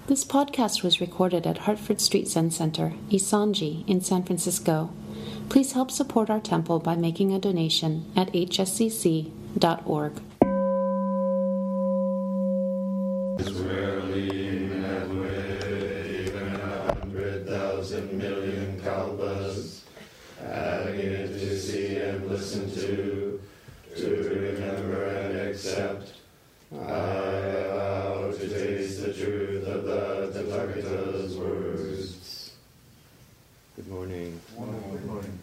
This podcast was recorded at Hartford Street Zen Center, Isanji, in San Francisco. Please help support our temple by making a donation at hscc.org. Swirling that way, even 100,000 million kalpas, having it to see and listen to remember and accept. I vow to taste the truth of the Tathagata's words. Good morning. Good morning.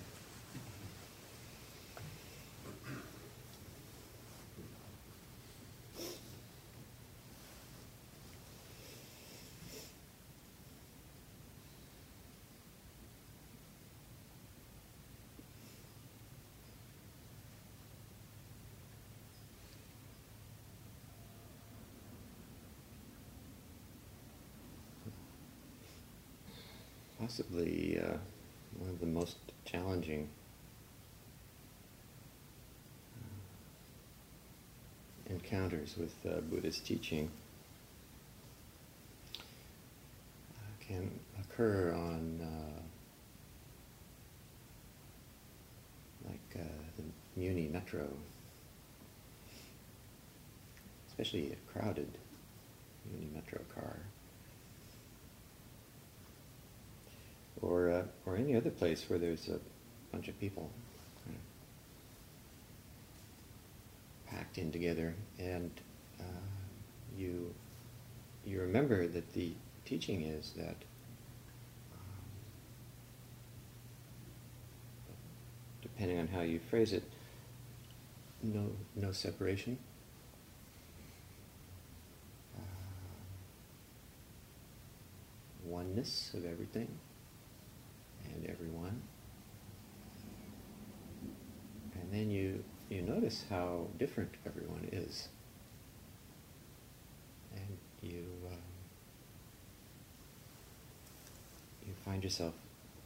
Possibly one of the most challenging encounters with Buddhist teaching can occur on the Muni Metro, especially a crowded Muni Metro car. Or any other place where there's a bunch of people kind of packed in together, and you remember that the teaching is that depending on how you phrase it, no separation, oneness of everything and everyone. And then you notice how different everyone is. And you find yourself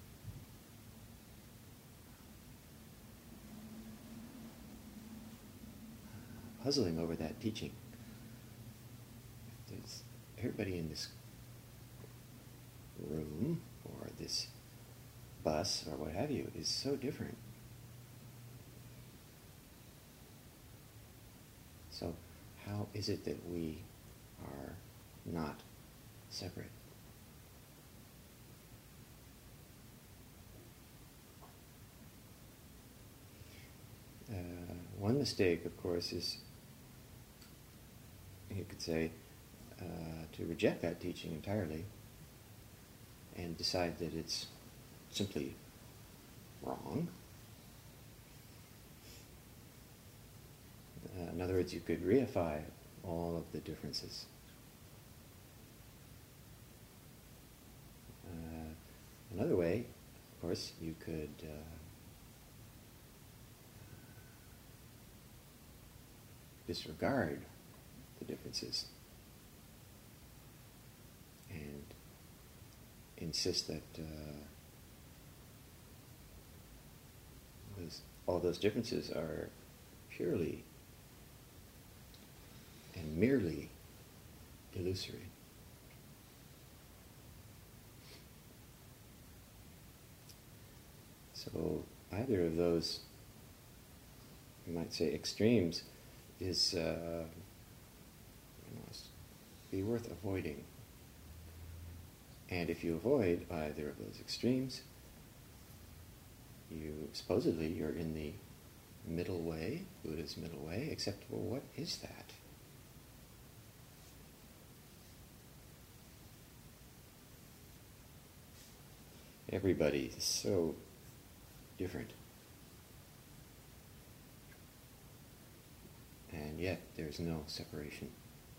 puzzling over that teaching. There's everybody in this room or this bus or what have you is so different. So how is it that we are not separate? One mistake, of course, is, you could say, to reject that teaching entirely and decide that it's simply wrong. In other words, you could reify all of the differences. Another way, of course, you could disregard the differences and insist that all those differences are purely and merely illusory. So either of those, you might say, extremes is be worth avoiding. And if you avoid either of those extremes, you're in the middle way, Buddha's middle way, except, well, what is that? Everybody is so different. And yet there's no separation.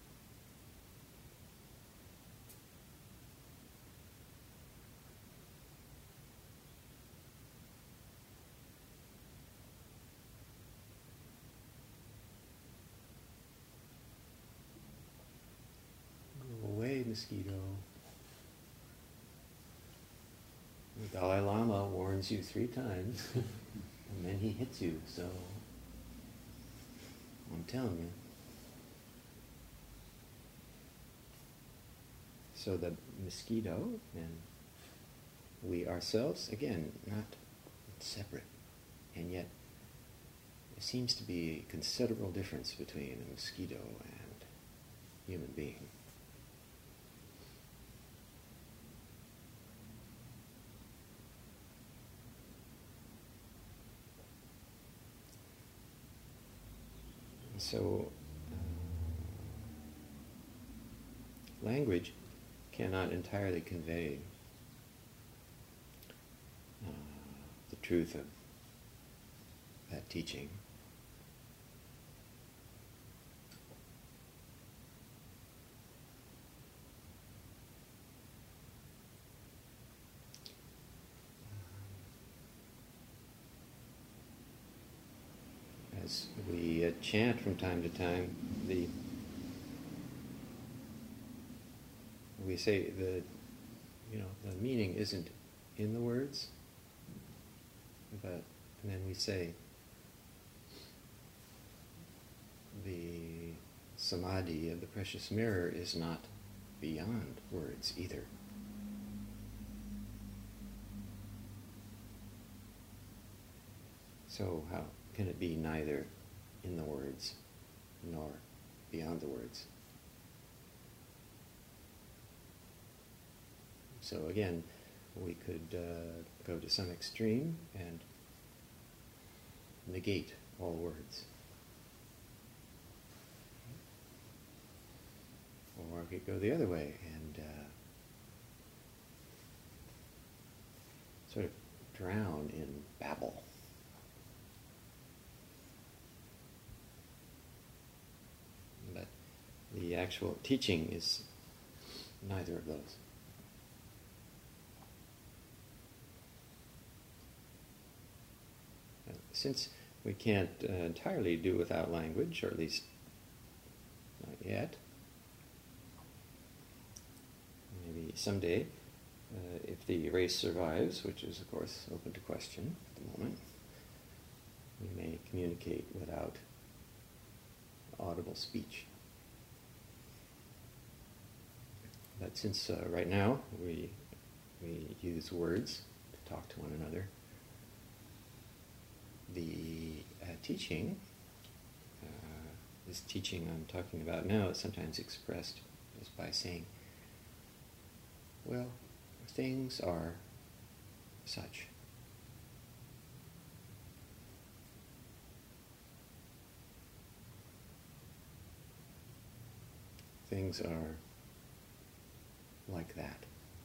Go away, mosquito. The Dalai Lama warns you 3 times, and then he hits you, so I'm telling you. So the mosquito and we ourselves, again, not separate, and yet there seems to be a considerable difference between a mosquito and a human being. And so language cannot entirely convey the truth of that teaching. As we chant from time to time, we say the meaning isn't in the words, and then we say the samadhi of the precious mirror is not beyond words either. So how can it be neither in the words nor beyond the words? So again, we could go to some extreme and negate all words. Or we could go the other way and sort of drown in babble. But the actual teaching is neither of those. Since we can't entirely do without language, or at least not yet, maybe someday, if the race survives, which is of course open to question at the moment, we may communicate without audible speech. But since right now we use words to talk to one another, the teaching, this teaching I'm talking about now, is sometimes expressed just by saying, well, things are such. Things are like that.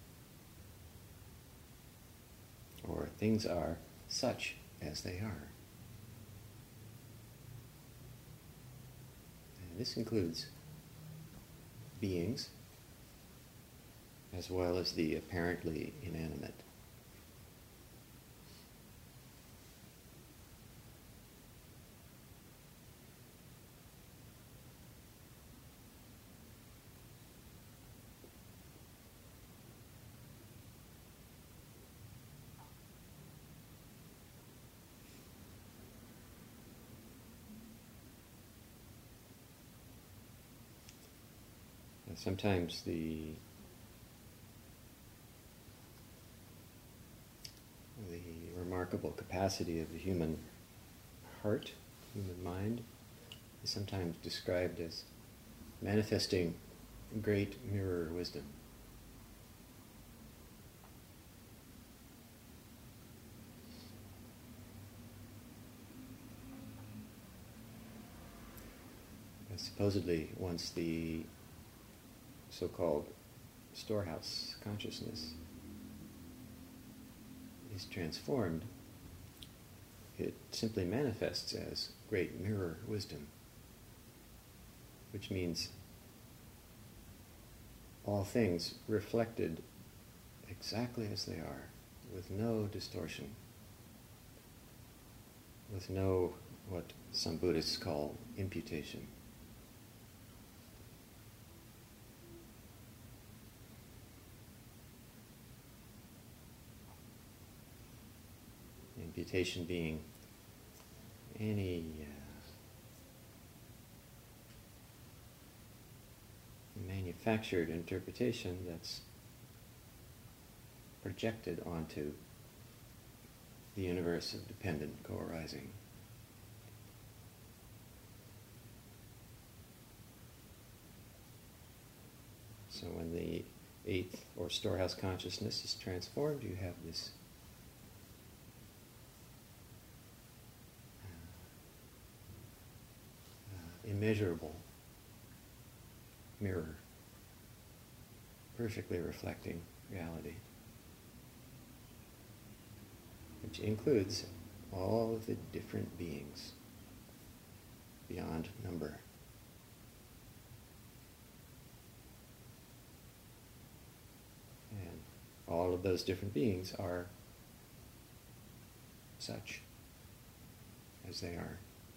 Or things are such as they are. And this includes beings as well as the apparently inanimate. Sometimes the remarkable capacity of the human heart, human mind, is sometimes described as manifesting great mirror wisdom. Supposedly, once the so-called storehouse consciousness is transformed, it simply manifests as great mirror wisdom, which means all things reflected exactly as they are, with no distortion, with no, what some Buddhists call, imputation. Imputation being any manufactured interpretation that's projected onto the universe of dependent co-arising. So when the eighth or storehouse consciousness is transformed, you have this immeasurable mirror, perfectly reflecting reality, which includes all of the different beings beyond number. And all of those different beings are such as they are.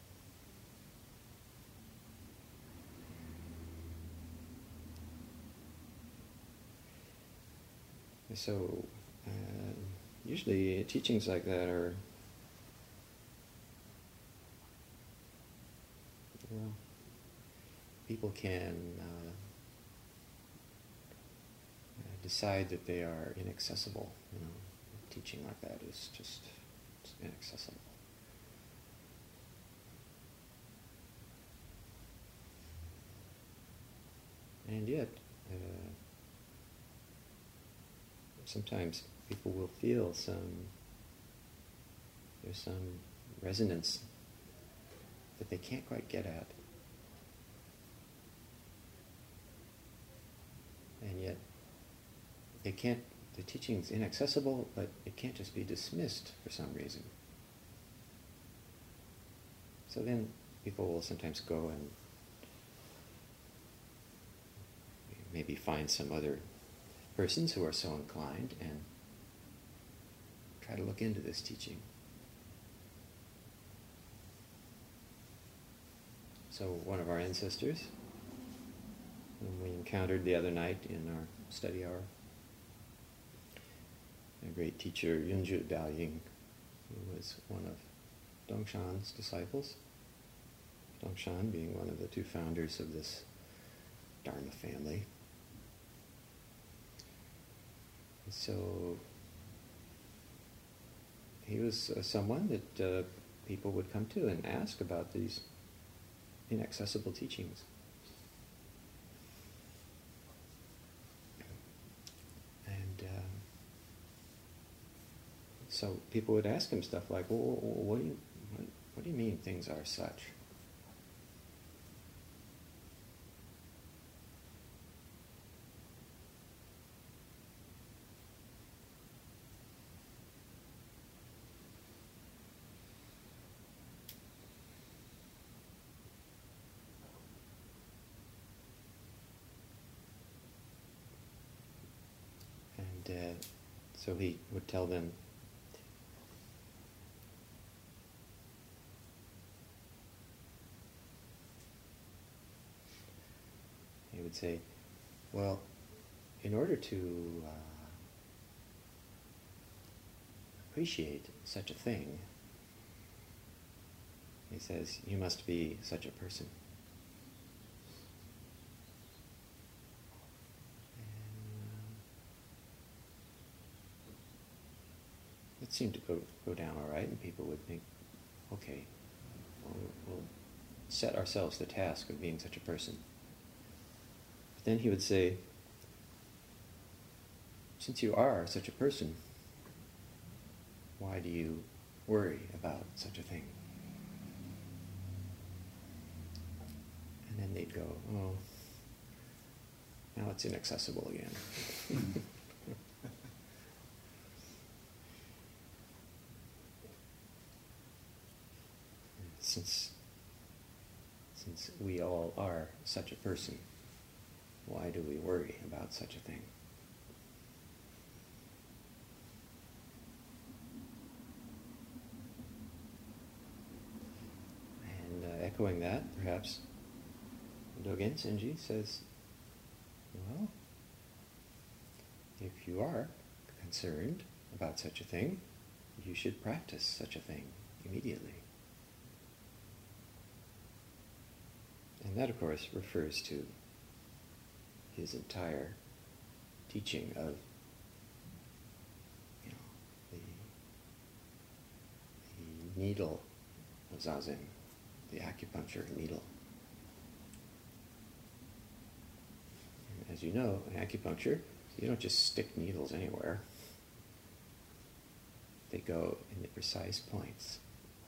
So, usually teachings like that are, well, people can decide that they are inaccessible. You know, teaching like that is just inaccessible. And yet, sometimes people will feel there's some resonance that they can't quite get at. And yet, the teaching's inaccessible, but it can't just be dismissed for some reason. So then people will sometimes go and maybe find some other persons who are so inclined and try to look into this teaching. So one of our ancestors, whom we encountered the other night in our study hour, a great teacher, Yunju Daoying, who was one of Dongshan's disciples, Dongshan being one of the two founders of this Dharma family. So he was someone that people would come to and ask about these inaccessible teachings. And so people would ask him stuff like, well, what do you mean things are such? So he would tell them, he would say, well, in order to appreciate such a thing, he says, you must be such a person. It seemed to go down all right, and people would think, okay, we'll set ourselves the task of being such a person. But then he would say, since you are such a person, why do you worry about such a thing? And then they'd go, oh, now it's inaccessible again. Since we all are such a person, why do we worry about such a thing? And echoing that, perhaps, Dogen Senji says, well, if you are concerned about such a thing, you should practice such a thing immediately. And that, of course, refers to his entire teaching of, the needle of Zazen, the acupuncture needle. And as you know, in acupuncture, you don't just stick needles anywhere. They go in the precise points.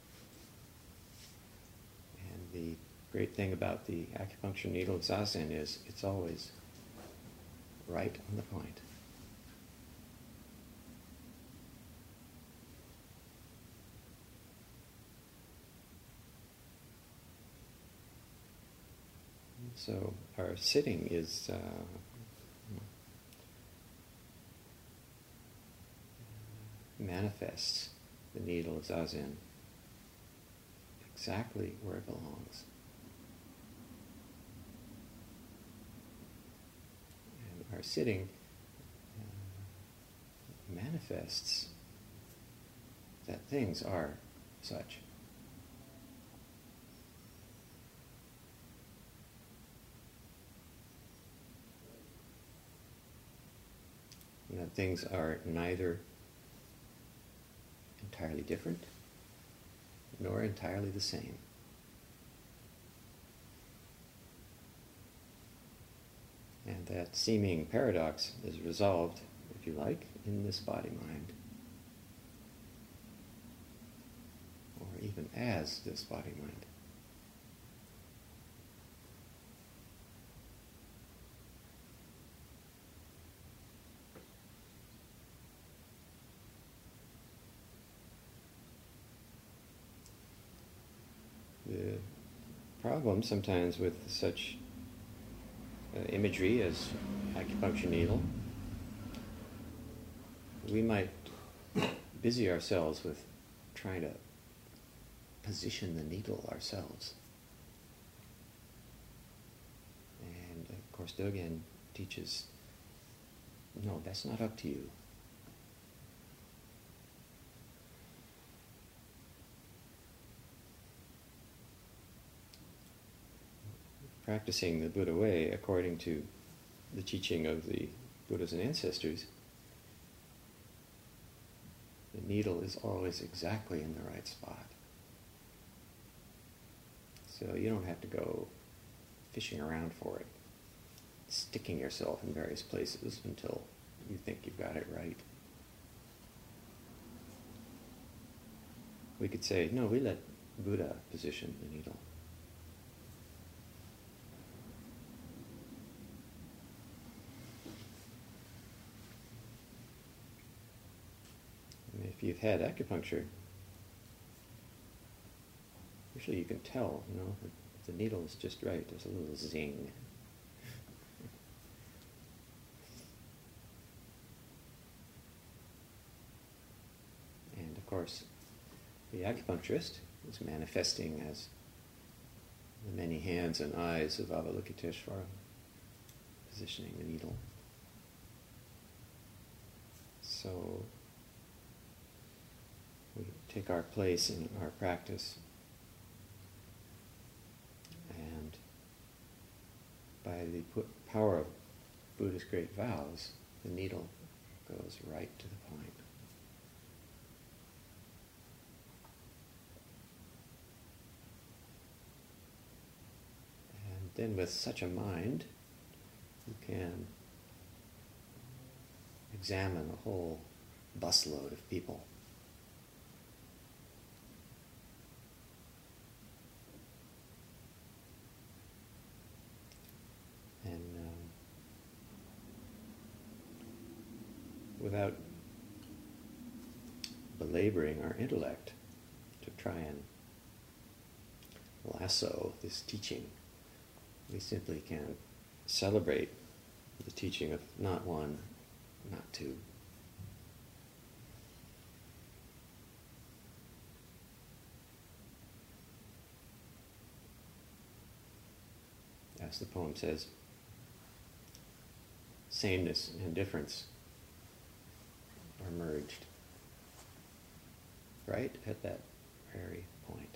And the great thing about the acupuncture needle of Zazen is it's always right on the point. So our sitting is manifests the needle of Zazen exactly where it belongs. And our sitting manifests that things are such. And that things are neither entirely different nor entirely the same. And that seeming paradox is resolved, if you like, in this body-mind, or even as this body-mind. The problem sometimes with such imagery as acupuncture needle, we might busy ourselves with trying to position the needle ourselves. And of course Dogen teaches, no, that's not up to you. Practicing the Buddha way according to the teaching of the Buddhas and ancestors, the needle is always exactly in the right spot. So you don't have to go fishing around for it, sticking yourself in various places until you think you've got it right. We could say, no, we let Buddha position the needle. If you've had acupuncture, usually you can tell, if the needle is just right. There's a little zing. And of course, the acupuncturist is manifesting as the many hands and eyes of Avalokiteshvara, positioning the needle. So we take our place in our practice, and by the power of Buddha's great vows, the needle goes right to the point. And then with such a mind, you can examine a whole busload of people. And without belaboring our intellect to try and lasso this teaching, we simply can celebrate the teaching of not one, not two. As the poem says, sameness and difference are merged right at that very point.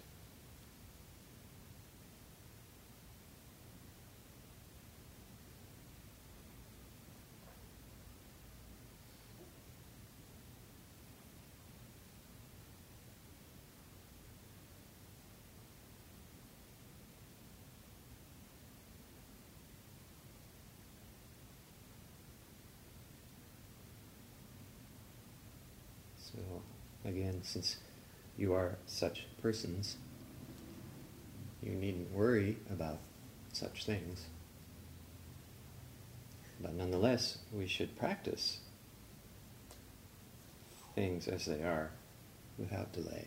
again, since you are such persons, you needn't worry about such things. But nonetheless, we should practice things as they are without delay.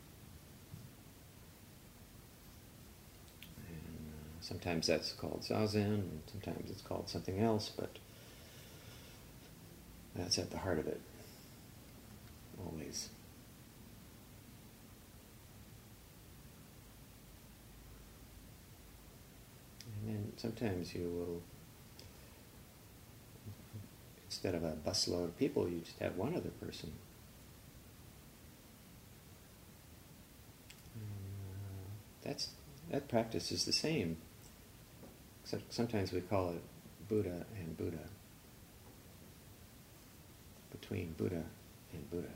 And sometimes that's called zazen, and sometimes it's called something else, but that's at the heart of it, always. And then sometimes you will, instead of a busload of people, you just have one other person. That practice is the same, except sometimes we call it Buddha and Buddha, between Buddha and Buddha.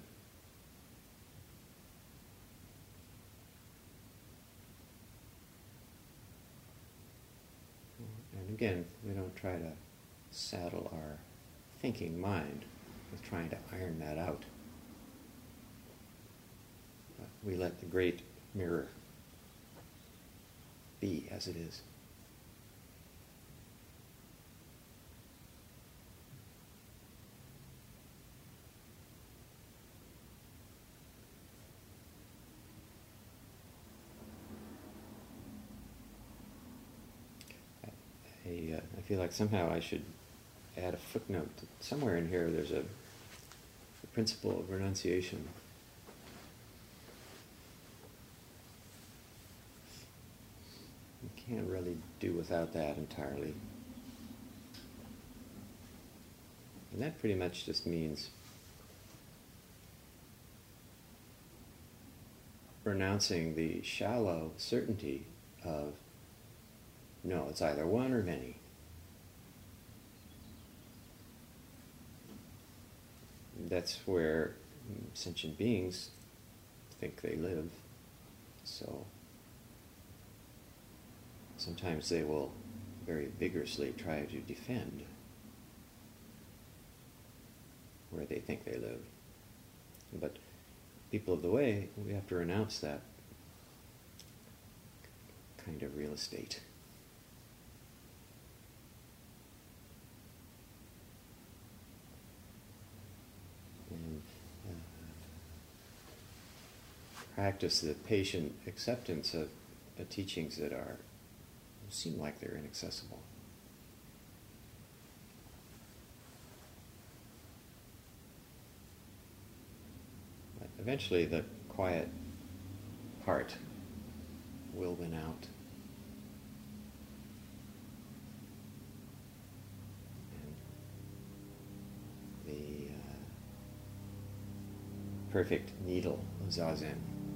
And again, we don't try to saddle our thinking mind with trying to iron that out. But we let the great mirror be as it is. I feel like somehow I should add a footnote. Somewhere in here there's a principle of renunciation. You can't really do without that entirely. And that pretty much just means renouncing the shallow certainty of, no, it's either one or many. That's where sentient beings think they live. So sometimes they will very vigorously try to defend where they think they live. But people of the way, we have to renounce that kind of real estate. And practice the patient acceptance of the teachings that seem like they're inaccessible. But eventually the quiet heart will win out. And the perfect needle of Zazen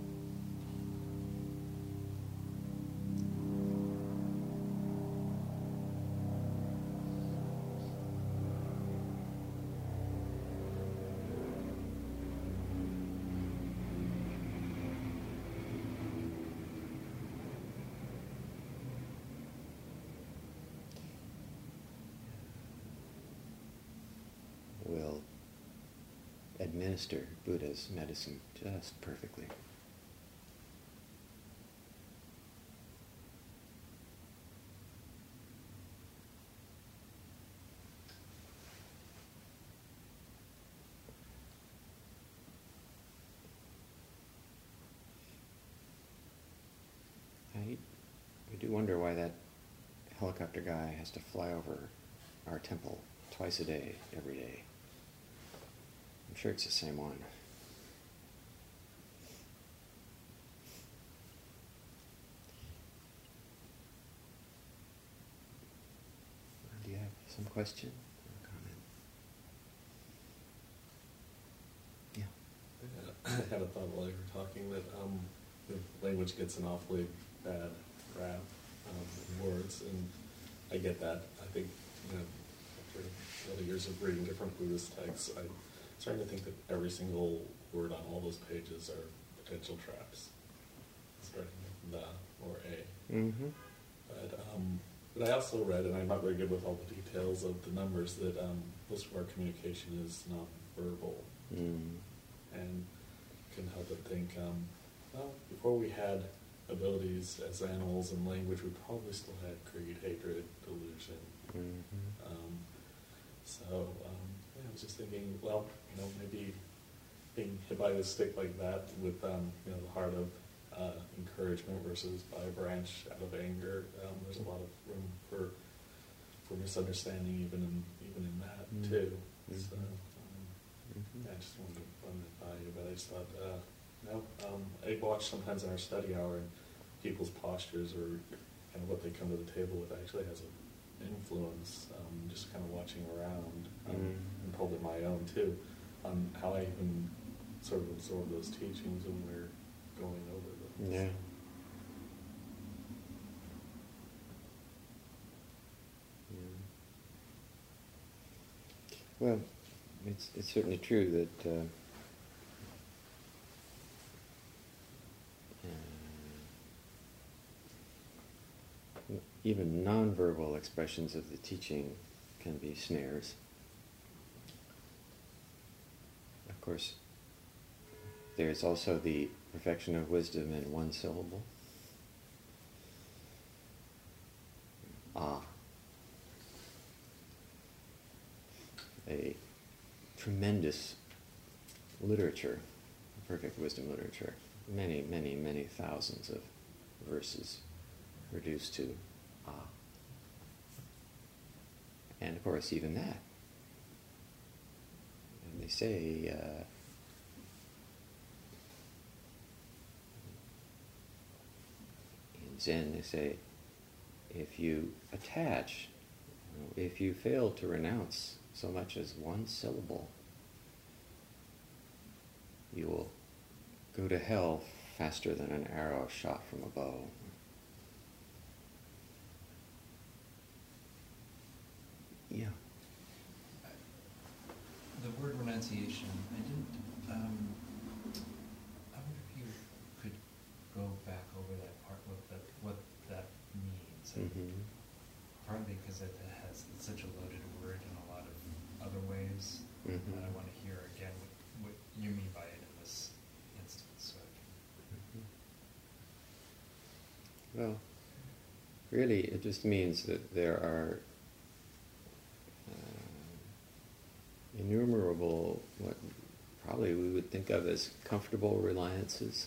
will administer Buddha's medicine just perfectly. I do wonder why that helicopter guy has to fly over our temple twice a day, every day. I'm sure it's the same one. Do you have some question or comment? Yeah. I had a thought while you were talking that the language gets an awfully bad rap in words, and I get that. I think, after all the years of reading different Buddhist texts, I'm starting to think that every single word on all those pages are potential traps, starting with the or a. Mm-hmm. But I also read, and I'm not very good with all the details of the numbers, that most of our communication is non-verbal. Mm. And can help but think, well, before we had abilities as animals and language, we probably still had greed, hatred, delusion. Yeah, I was just thinking, well, maybe being hit by a stick like that with, the heart of encouragement versus by a branch out of anger, there's a lot of room for misunderstanding even in that too. So, I just wanted to run that by you, but I just thought, I watch sometimes in our study hour and people's postures or kind of what they come to the table with actually has an influence, just kind of watching around, and probably my own too, on how I even sort of absorb those teachings when we're going over them. Yeah. Well, it's certainly true that even nonverbal expressions of the teaching can be snares. Of course, there's also the perfection of wisdom in one syllable. A tremendous literature, perfect wisdom literature, many, many, many thousands of verses reduced to and of course even that. And they say in Zen, they say, if you attach, if you fail to renounce so much as one syllable, you will go to hell faster than an arrow shot from a bow. Yeah. The word renunciation, I didn't, I wonder if you could go back over that part, what that means. Partly because it's such a loaded word in a lot of other ways, and I want to hear again what you mean by it in this instance. So Well, really it just means that there are innumerable, what probably we would think of as comfortable reliances.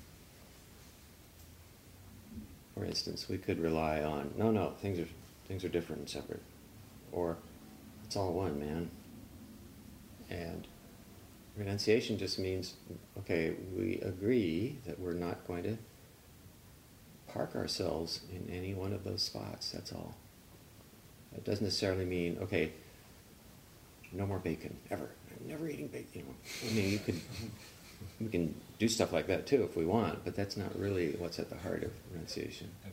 For instance, we could rely on, no, things are different and separate. Or, it's all one, man. And renunciation just means, okay, we agree that we're not going to park ourselves in any one of those spots, that's all. It doesn't necessarily mean, okay, no more bacon, ever. I'm never eating bacon, I mean, we can do stuff like that too if we want, but that's not really what's at the heart of renunciation. okay.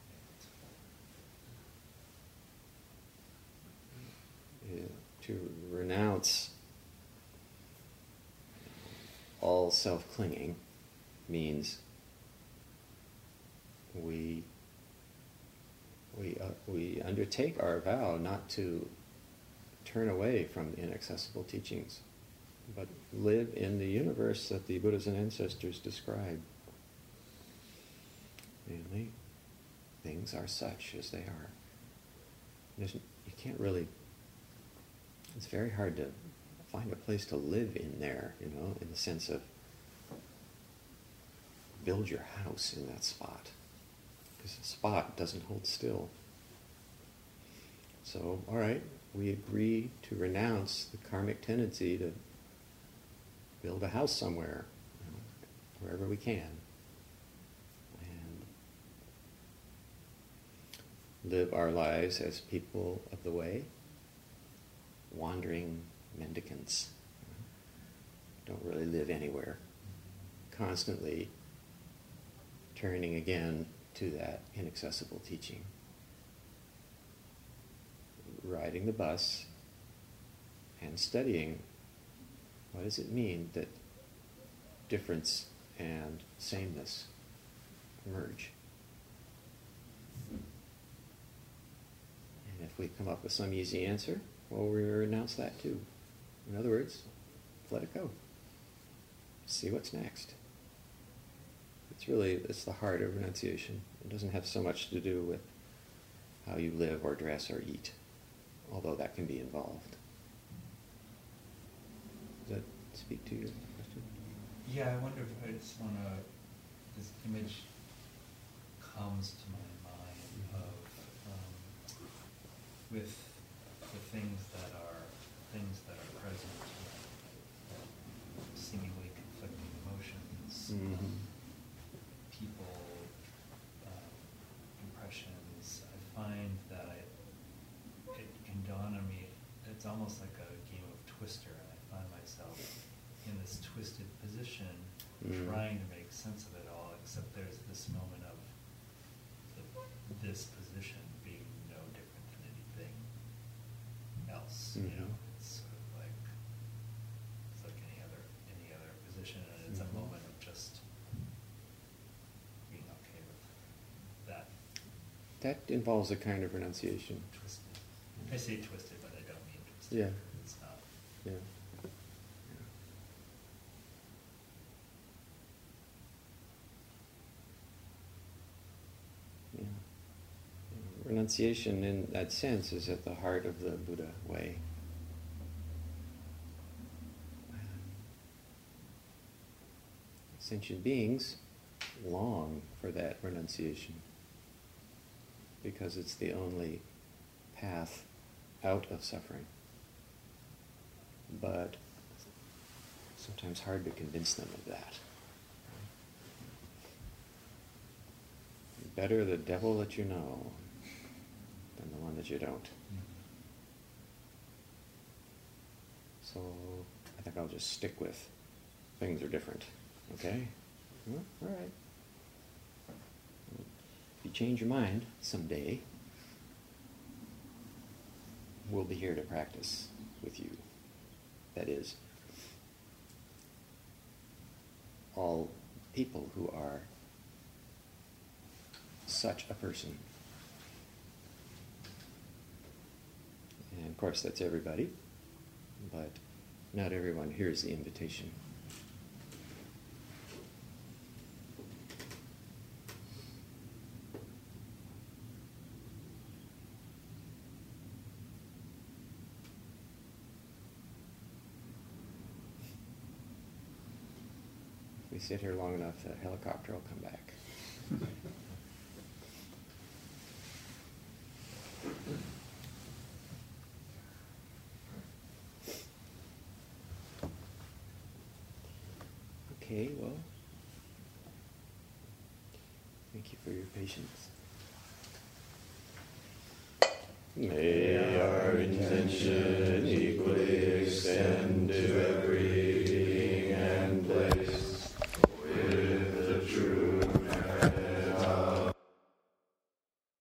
To renounce all self-clinging means we undertake our vow not to turn away from the inaccessible teachings, but live in the universe that the Buddhas and ancestors described. Namely, things are such as they are. You can't really, it's very hard to find a place to live in there, in the sense of build your house in that spot. Because the spot doesn't hold still. So, all right, we agree to renounce the karmic tendency to build a house somewhere, wherever we can, and live our lives as people of the way, wandering mendicants. Don't really live anywhere. Constantly turning again to that inaccessible teaching. Riding the bus and studying what does it mean that difference and sameness merge. And if we come up with some easy answer, well, we renounce that too. In other words, let it go. see what's next. It's the heart of renunciation. It doesn't have so much to do with how you live or dress or eat, although that can be involved. Does that speak to your question? Yeah, I wonder if I just want to, this image comes to my mind of, with the things that are present, seemingly conflicting emotions, people, impressions. I find that it can dawn on me, it's almost like a game of Twister, and I find myself in this twisted position, trying to make sense of it all, except there's this moment of this position being no different than anything else. You know, it's sort of like any other position, and it's a moment of just being okay with that. That involves a kind of renunciation. Twisted. I say twisted, but I don't mean twisted. Yeah. It's not. Yeah. Yeah. Renunciation, in that sense, is at the heart of the Buddha way. Sentient beings long for that renunciation because it's the only path out of suffering. But sometimes hard to convince them of that. Better the devil that you know than the one that you don't. So I think I'll just stick with things are different. Okay? Well, all right. If you change your mind someday, we'll be here to practice with you. That is, all people who are such a person. And of course, that's everybody, but not everyone hears the invitation. If we sit here long enough, the helicopter will come back. Okay, well, thank you for your patience. May our intention